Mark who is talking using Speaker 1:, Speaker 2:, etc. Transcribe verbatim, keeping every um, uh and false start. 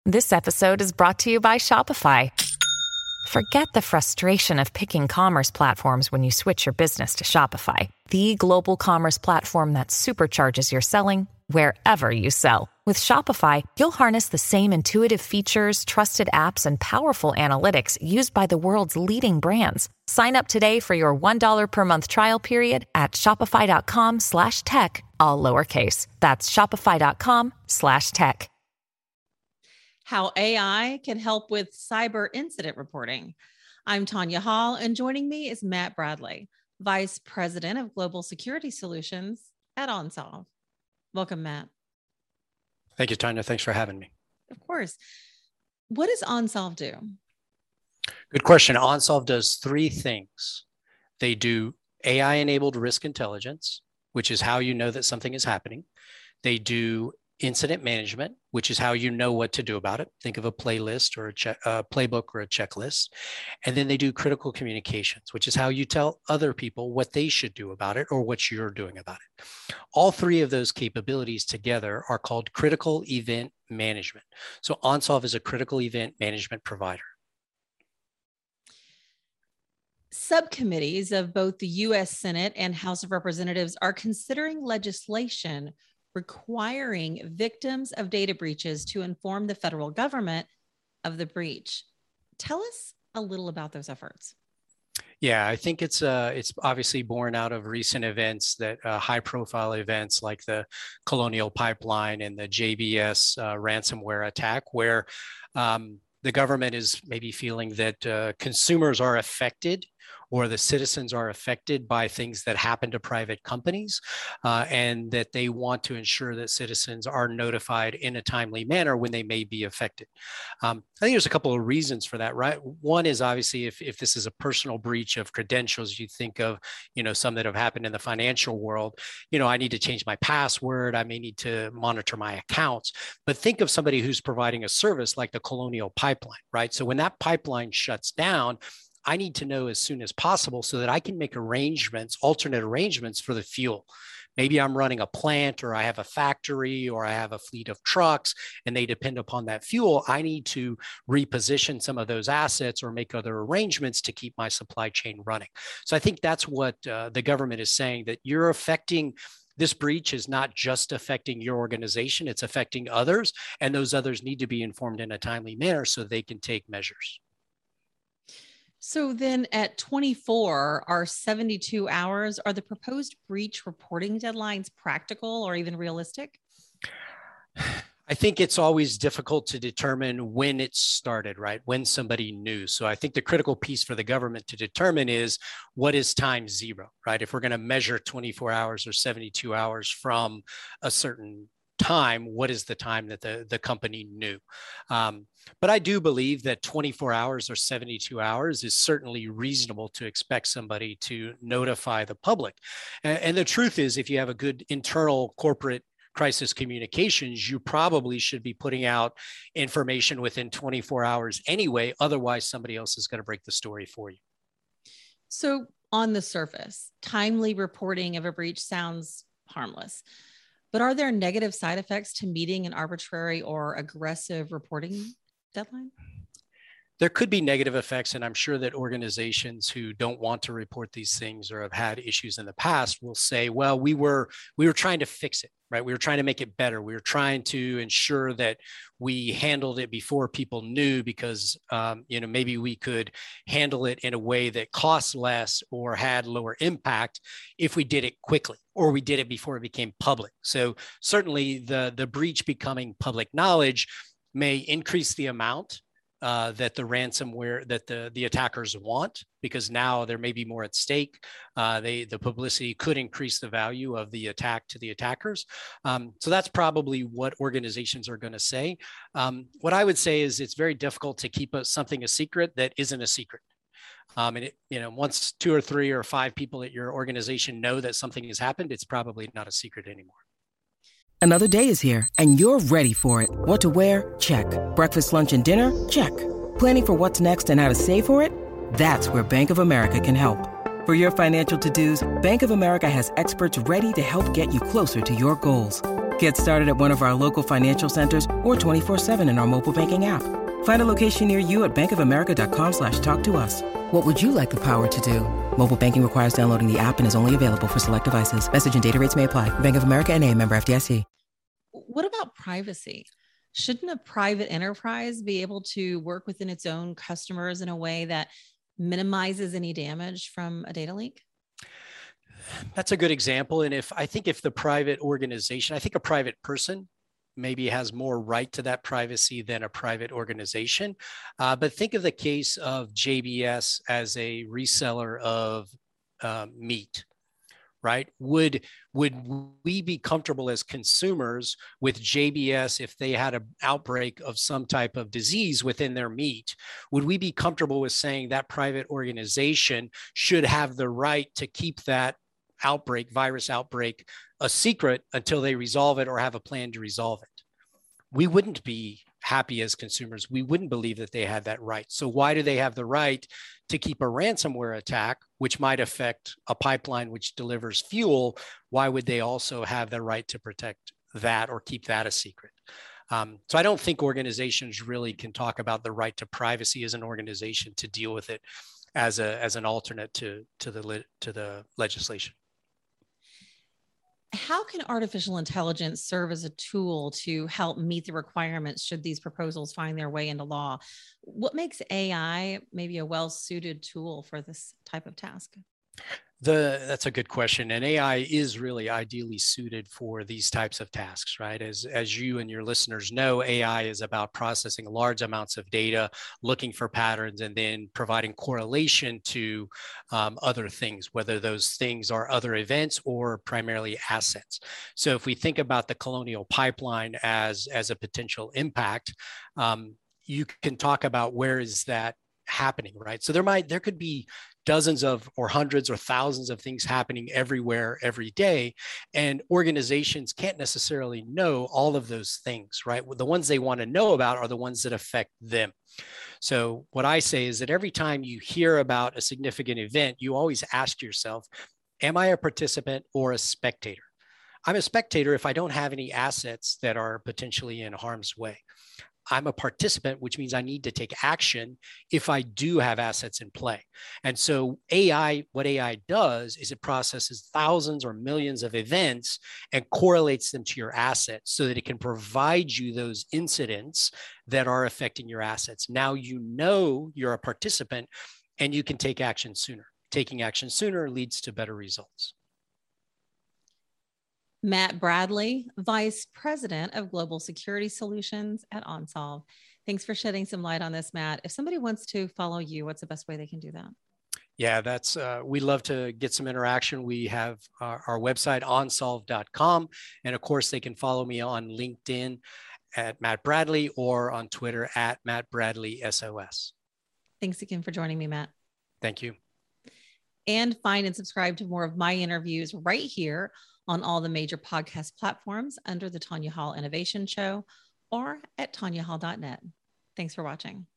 Speaker 1: This episode is brought to you by Shopify. Forget the frustration of picking commerce platforms when you switch your business to Shopify, the global commerce platform that supercharges your selling wherever you sell. With Shopify, you'll harness the same intuitive features, trusted apps, and powerful analytics used by the world's leading brands. Sign up today for your one dollar per month trial period at shopify.com slash tech, all lowercase. That's shopify.com slash tech.
Speaker 2: How A I can help with cyber incident reporting. I'm Tanya Hall, and joining me is Matt Bradley, Vice President of Global Security Solutions at OnSolve. Welcome, Matt.
Speaker 3: Thank you, Tanya. Thanks for having me.
Speaker 2: Of course. What does OnSolve do?
Speaker 3: Good question. OnSolve does three things. They do A I-enabled risk intelligence, which is how you know that something is happening. They do incident management, which is how you know what to do about it. Think of a playlist or a, che- a playbook or a checklist. And then they do critical communications, which is how you tell other people what they should do about it or what you're doing about it. All three of those capabilities together are called critical event management. So OnSolve is a critical event management provider.
Speaker 2: Subcommittees of both the U S Senate and House of Representatives are considering legislation requiring victims of data breaches to inform the federal government of the breach. Tell us a little about those efforts.
Speaker 3: Yeah, I think it's uh, it's obviously born out of recent events, that uh, high-profile events like the Colonial Pipeline and the J B S uh, ransomware attack, where um, the government is maybe feeling that uh, consumers are affected or the citizens are affected by things that happen to private companies, uh, and that they want to ensure that citizens are notified in a timely manner when they may be affected. Um, I think there's a couple of reasons for that, right? One is obviously if, if this is a personal breach of credentials, you think of, you know, some that have happened in the financial world, you know, I need to change my password, I may need to monitor my accounts, but think of somebody who's providing a service like the Colonial Pipeline, right? So when that pipeline shuts down, I need to know as soon as possible so that I can make arrangements, alternate arrangements for the fuel. Maybe I'm running a plant or I have a factory or I have a fleet of trucks and they depend upon that fuel. I need to reposition some of those assets or make other arrangements to keep my supply chain running. So I think that's what uh, the government is saying, that you're affecting this breach is not just affecting your organization, it's affecting others, and those others need to be informed in a timely manner so they can take measures.
Speaker 2: So then at twenty-four or seventy-two hours, are the proposed breach reporting deadlines practical or even realistic?
Speaker 3: I think it's always difficult to determine when it started, right? When somebody knew. So I think the critical piece for the government to determine is what is time zero, right? If we're going to measure twenty-four hours or seventy-two hours from a certain time, what is the time that the, the company knew? Um, but I do believe that twenty-four hours or seventy-two hours is certainly reasonable to expect somebody to notify the public. And, and the truth is, if you have a good internal corporate crisis communications, you probably should be putting out information within twenty-four hours anyway. Otherwise, somebody else is going to break the story for you.
Speaker 2: So on the surface, timely reporting of a breach sounds harmless. But are there negative side effects to meeting an arbitrary or aggressive reporting deadline?
Speaker 3: There could be negative effects, and I'm sure that organizations who don't want to report these things or have had issues in the past will say, well, we were we were trying to fix it, right? We were trying to make it better. We were trying to ensure that we handled it before people knew because, um, you know, maybe we could handle it in a way that cost less or had lower impact if we did it quickly or we did it before it became public. So certainly the, the breach becoming public knowledge may increase the amount Uh, that the ransomware, that the, the attackers want, because now there may be more at stake. Uh, they, the publicity could increase the value of the attack to the attackers. Um, so that's probably what organizations are going to say. Um, what I would say is it's very difficult to keep a, something a secret that isn't a secret. Um, and it, you know, once two or three or five people at your organization know that something has happened, it's probably not a secret anymore.
Speaker 4: Another day is here, and you're ready for it. What to wear? Check. Breakfast, lunch, and dinner? Check. Planning for what's next and how to save for it? That's where Bank of America can help. For your financial to-dos, Bank of America has experts ready to help get you closer to your goals. Get started at one of our local financial centers or twenty-four seven in our mobile banking app. Find a location near you at bankofamerica.com slash talk to us. What would you like the power to do? Mobile banking requires downloading the app and is only available for select devices. Message and data rates may apply. Bank of America N A, member F D I C.
Speaker 2: What about privacy? Shouldn't a private enterprise be able to work within its own customers in a way that minimizes any damage from a data leak?
Speaker 3: That's a good example. And if I think if the private organization, I think a private person maybe has more right to that privacy than a private organization. Uh, but think of the case of J B S as a reseller of uh, meat, right? Would, would we be comfortable as consumers with J B S if they had an outbreak of some type of disease within their meat? Would we be comfortable with saying that private organization should have the right to keep that outbreak, virus outbreak, a secret until they resolve it or have a plan to resolve it? We wouldn't be happy as consumers. We wouldn't believe that they had that right. So why do they have the right to keep a ransomware attack, which might affect a pipeline which delivers fuel? Why would they also have the right to protect that or keep that a secret? Um, so I don't think organizations really can talk about the right to privacy as an organization to deal with it as a as an alternate to to the to the legislation.
Speaker 2: How can artificial intelligence serve as a tool to help meet the requirements should these proposals find their way into law? What makes A I maybe a well-suited tool for this type of task?
Speaker 3: The, that's a good question. And A I is really ideally suited for these types of tasks, right? As, as you and your listeners know, A I is about processing large amounts of data, looking for patterns, and then providing correlation to um, other things, whether those things are other events or primarily assets. So if we think about the Colonial Pipeline as, as a potential impact, um, you can talk about where is that happening, right? So there might, there could be dozens of or hundreds or thousands of things happening everywhere every day. And organizations can't necessarily know all of those things, right? The ones they want to know about are the ones that affect them. So what I say is that every time you hear about a significant event, you always ask yourself, am I a participant or a spectator? I'm a spectator if I don't have any assets that are potentially in harm's way. I'm a participant, which means I need to take action if I do have assets in play. And so A I, what A I does is it processes thousands or millions of events and correlates them to your assets so that it can provide you those incidents that are affecting your assets. Now you know you're a participant and you can take action sooner. Taking action sooner leads to better results.
Speaker 2: Matt Bradley, Vice President of Global Security Solutions at OnSolve. Thanks for shedding some light on this, Matt. If somebody wants to follow you, what's the best way they can do that?
Speaker 3: Yeah, that's, uh, we love to get some interaction. We have our, our website, onsolve dot com. And of course, they can follow me on LinkedIn at Matt Bradley or on Twitter at Matt Bradley S O S.
Speaker 2: Thanks again for joining me, Matt.
Speaker 3: Thank you.
Speaker 2: And find and subscribe to more of my interviews right here on all the major podcast platforms under the Tanya Hall Innovation Show or at tanya hall dot net. Thanks for watching.